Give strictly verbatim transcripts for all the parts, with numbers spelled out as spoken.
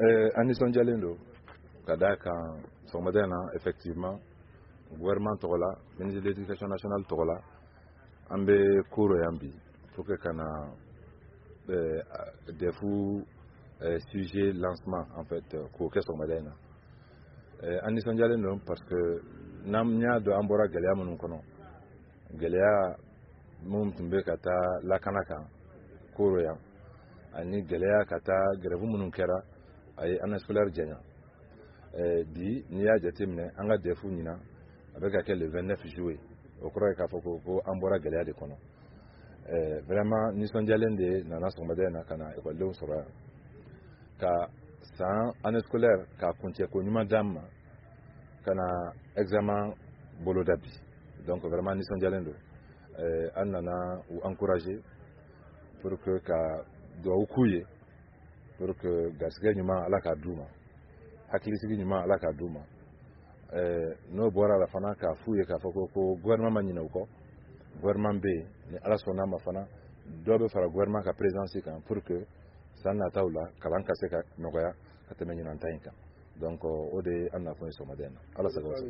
an nisɔndiyalen don ka da kan sɔgɔmada in na effectivement gouvernement tɔgɔ la ministre de l'éducation nationale tɔgɔ la an bɛ koro yan bi pour que kana defu sujet lancement en fait k'o kɛ sɔgɔmada in na an nisɔndiyalen don parce que n'an y'a dɔn an bɔra gɛlɛya minnu kɔnɔ gɛlɛya minnu tun bɛ ka taa lakana kan koro yan ani gɛlɛya ka taa grève minnu kɛra a ye année scolaire janya bi n'i y'a jateminɛ an ka defu ɲina a bɛ ka kɛ le vingt-neuf juillet o kɔrɔ ye k'a fɔ ko ko an bɔra gɛlɛya de kɔnɔ vraiment nisɔndiyalen de nana sɔgɔmada in na ka na ekɔlidenw sɔrɔ yan ka san année scolaire ka kuncɛ ko ɲuman d'an ma ka na examen boloda bi donc vraiment nisɔndiyalen don an nana u encourager pour que ka duwawu k'u ye pour que garisɛgɛ ɲuman ala k'a d'u ma hakilisigi ɲuman ala k'a d'u ma n'o bɔra la fana k'a f'u ye k'a fɔ ko ko gouvernement ma ɲinɛ u kɔ gouvernement bɛ yen ni ala sɔnn'a ma fana dɔ bɛ fara gouvernement ka présence kan pour que san nataw la kalan ka se ka nɔgɔya ka tɛmɛ ɲinan ta in kan donc o de ye an nakun ye sɔgɔmada in na ala sago i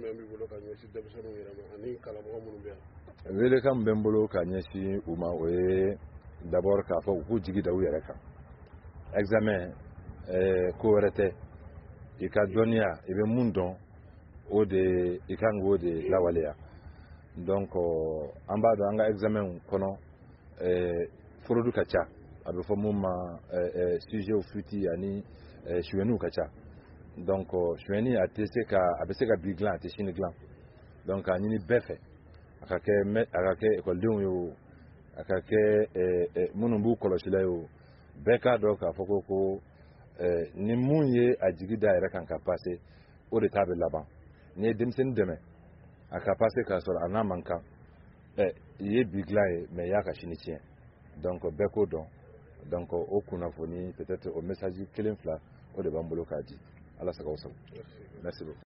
welekan min bɛ n bolo ka ɲɛsin u ma o ye d'abord k'a fɔ u k'u jigi da u yɛrɛ kan examen ko wɛrɛ tɛ i ka dɔnniya i bɛ mun dɔn o de i kan k'o de lawaleya donc an b'a dɔn an ka examen kɔnɔ fraude ka ca a bɛ fɔ mun ma sujet futi ani suyɛniw ka ca donc suyɛni a tɛ se ka a bɛ se ka bi dilan a tɛ sini dilan donc a ɲini bɛɛ fɛ a ka kɛ a ka kɛ ekɔlidenw ye o a ka kɛ minnu b'u kɔlɔsila ye o bɛɛ k'a dɔn k'a fɔ ko ko ni mun ye a jigi da yɛrɛ kan ka passe o de t'a bɛ laban n'i ye denmisɛnnin dɛmɛ a ka passe k'a sɔrɔ a n'a man kan i ye bi dilan ye mais i y'a ka sini tiɲɛ donc bɛɛ k'o dɔn donc o kunnafoni peut-être o message kelen fila o de b'an bolo k'a di ala sago sago merci beaucoup